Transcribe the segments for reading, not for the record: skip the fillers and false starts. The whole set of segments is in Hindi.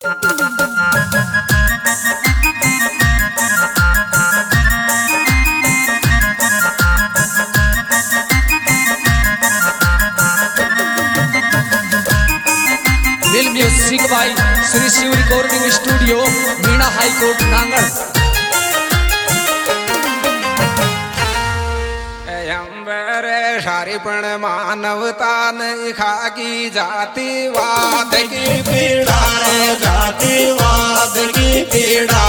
दिल music by Shri Shiv recording studio Meena high court Nangal. सारीपण मानवता ने खागी जातिवाद की पीड़ा रे, जातिवाद की पीड़ा।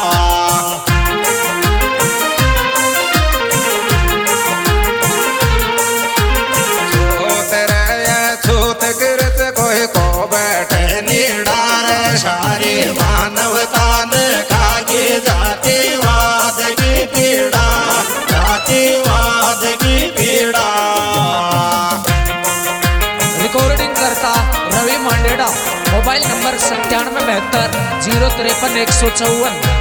छूत गिरत कोई को बैठे नीड़ा रे, सारी मानवता ने खागी जातिवाद की पीड़ा, जातिवाद की पीड़ा। रिकॉर्डिंग करता रवि मांडेड़ा, मोबाइल नंबर 9772 053 154।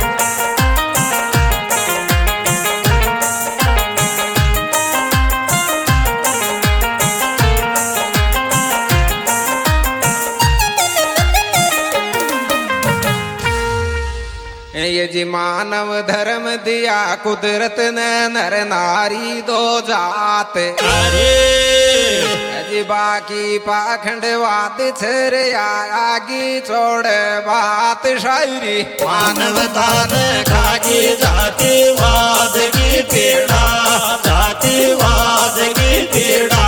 ये जी मानव धर्म दिया कुदरत ने नर नारी दो जात। अरे जी बाकी पाखंडवाद छरे आगी छोड़ बात शायरी। मानवता ने खागी जातिवाद की पीड़ा, जातिवाद की पीड़ा।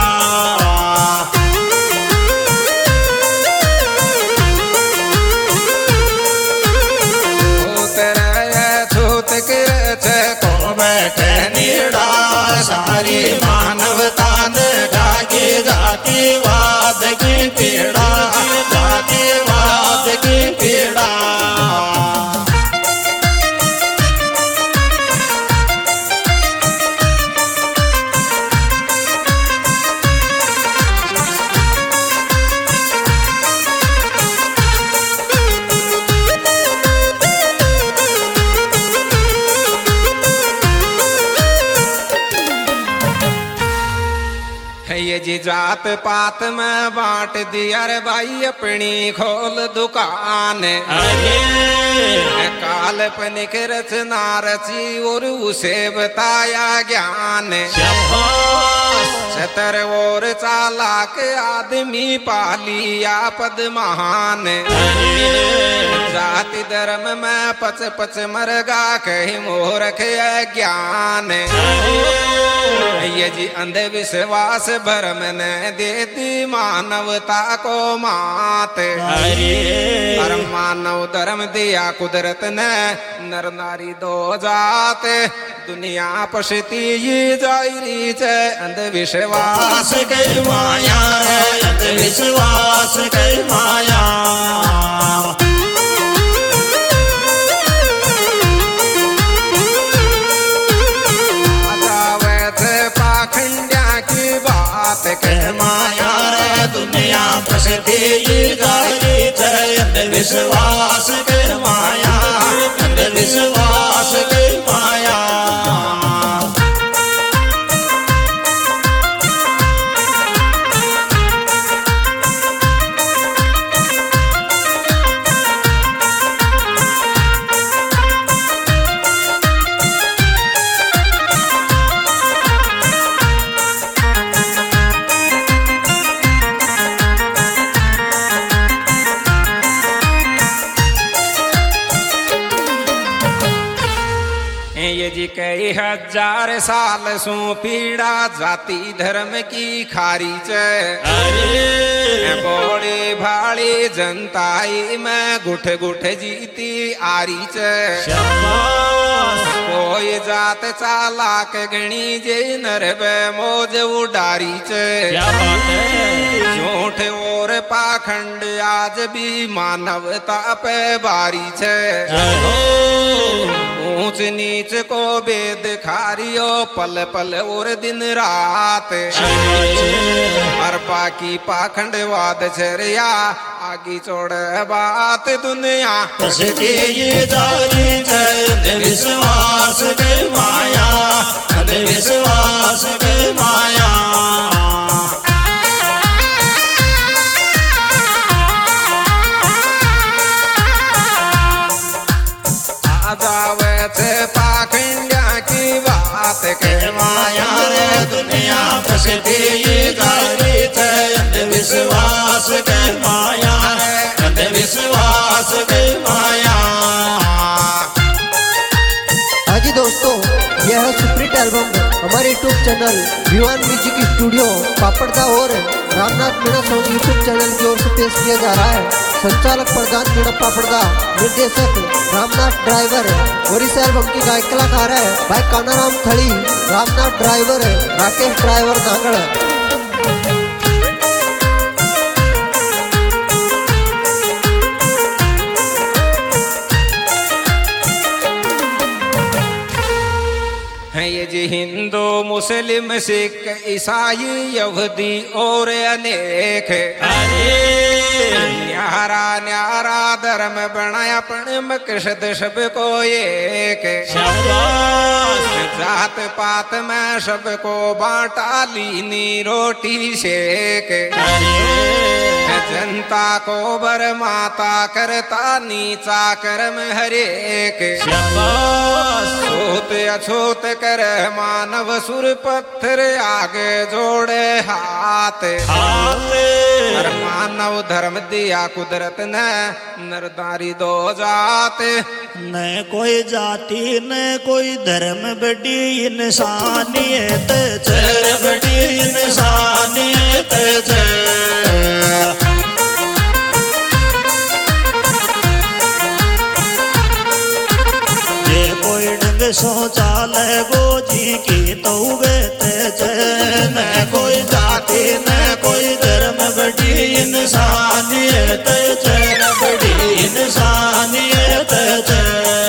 को बैठे नीड़ा, सारी मानवता ने खागी जातिवाद की पीड़ा, जातिवाद की पीड़ा। ये जी जात पात में बांट दिया रे भाई अपनी खोल दुकान। अरे काल्पनिक रचना रची और उसे बताया ज्ञान। छतर और चालाक आदमी पालिया पद महान। जाति धर्म में पच पच मरगा कहीं मोरख ज्ञान। ये जी अंधविश्वास भरम ने देती मानवता को मात। अरे मानव धर्म दिया कुदरत ने नर नारी दो जात। दुनिया पशती ये जायरी चे अंधविश्वास के माया, अंधविश्वास के माया। के माया रे, दुनिया फसती जारी चे अंधविश्वास के माया, अंधविश्वास के माया। ये जी कई हजार साल सो पीड़ा जाति धर्म की खारी चे। अरे बोली भाड़ी जनताई में गुठ गुठ जीती आरी चे। कोई जात चालाक गणी जे नरबे मौज उडारी चे। झूठ और पाखंड आज भी मानवता पे बारी छे। ऊंच नीच को भेद खारियो पल पल और दिन रात। हर पाकी पाखंडवाद छरिया आगी छोड़ बात दुनिया। ये जारी विश्वास के माया, अंधविश्वास के माया। विश्वास के माया, अंधविश्वास के माया। हाँ जी दोस्तों, यह है सुप्रीत एल्बम हमारे YouTube channel Vivaan music studio Papdada और Ramnath Meena song YouTube channel की ओर से पेश किया जा रहा है। संचालक प्रधान मीणा पापड़दा, निर्देशक रामनाथ ड्राइवर और इस एल्बम की गायक कलाकार है भाई कानाराम थड़ी, रामनाथ ड्राइवर, राकेश ड्राइवर नांगड़। ये जी हिंदू मुस्लिम सिख ईसाई यहूदी और अनेक, न्यारा न्यारा धर्म बनाया अपने मकसद सबको एक। जात पात में सबको बांटा लीनी रोटी सेक, जनता को बरमाता करता नीचा कर्म हरेक। छूत अछूत कर मानव सुर पत्थर आगे जोड़े हाथ, हर मानव धर्म दिया कुदरत ने नरदारी दो जात। न कोई जाति न कोई धर्म, बड़ी इंसानियत है, बड़ी इंसानियत है। शौचालय गोजी की तो न कोई जाति न कोई धर्म, बड़ी इंसानियत है, बड़ी इंसानियत है।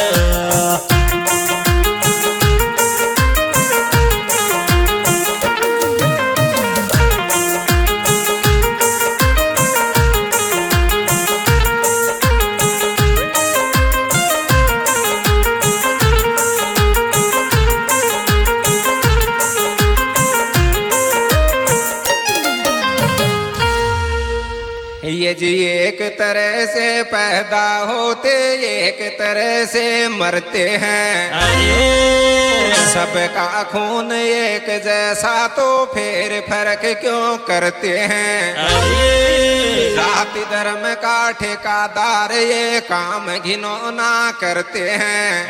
ये जी एक तरह से पैदा होते एक तरह से मरते हैं, सबका खून एक जैसा तो फिर फर्क क्यों करते हैं। जाति धर्म का ठेकेदार ये काम घिनौना करते हैं,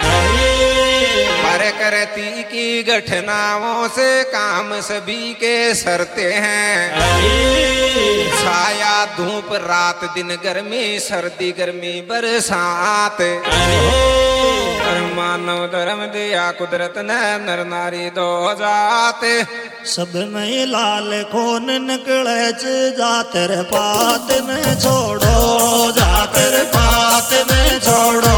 प्रकृति की घटनाओं से काम सभी के सरते हैं। छाया धूप रात दिन गर्मी सर्दी गर्मी बरसात, मानव धर्म दिया कुदरत ने नर नारी दो जात। सब में लाल खून निकले जातर पात में छोड़ो, जातर पात में छोड़ो।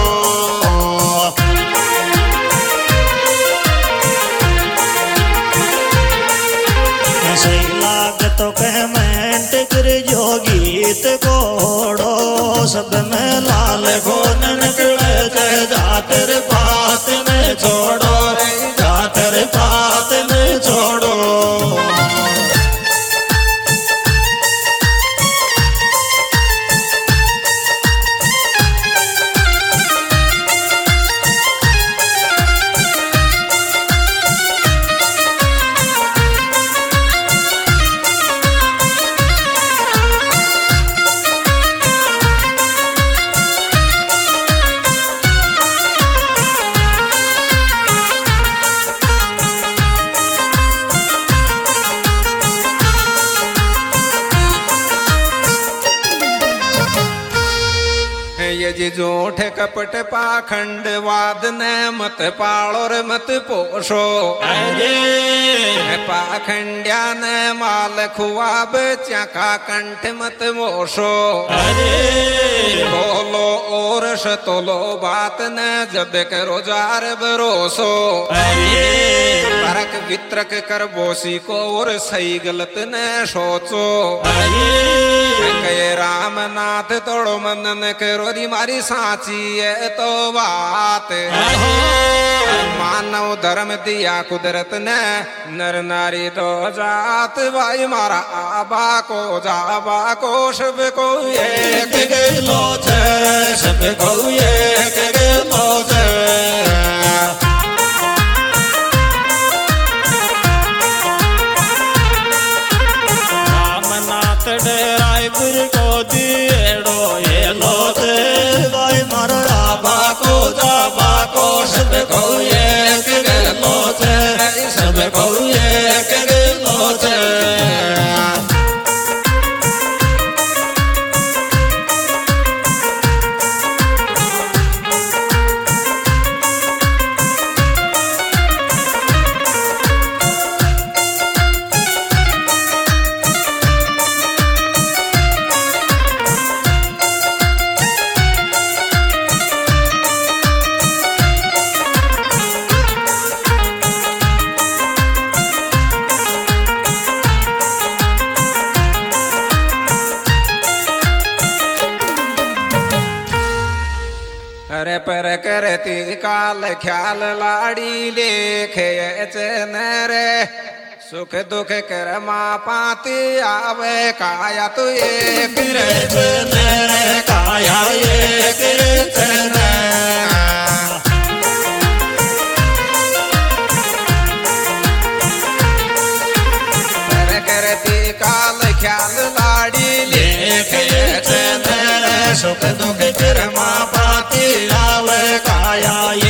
सही लागत तो कमेंट कर जो गीत कोड़ो, सब में लाल खून निकले जातर पात में छोड़ो, जातर पात में छोड़ो। ये झूठ कपट पाखंड वाद न मत पालो और मत पोषो, पाखंड्या न माल खुआब चका कंठ मत मोशो। बोलो और शतोलो बात न जब करो जार भरोसो, तरक वित्रक कर बोसी को और सही गलत न सोचो। कहे राम नाथ तोड़ो मन न करो री मारी साची है तो बात। मानव धर्म दिया कुदरत ने नर नारी दो जात, भाई मारा आबा को जाबा को सब को एक गेलो छे, सब को एक गेलो छे। रामनाथ डेरा मारो आबा को जाबा को सब को एक गलो छे सब को एक गलो छे अरे पर करती काल ख्याल लाड़ी लेखे चन रे सुख दुख करमा पाती आवे काया तू एक रे चन रे काया एक चन पर करती काल ख्याल लाड़ी लेखे चन रे सुख दुख करमा पाती आवे काया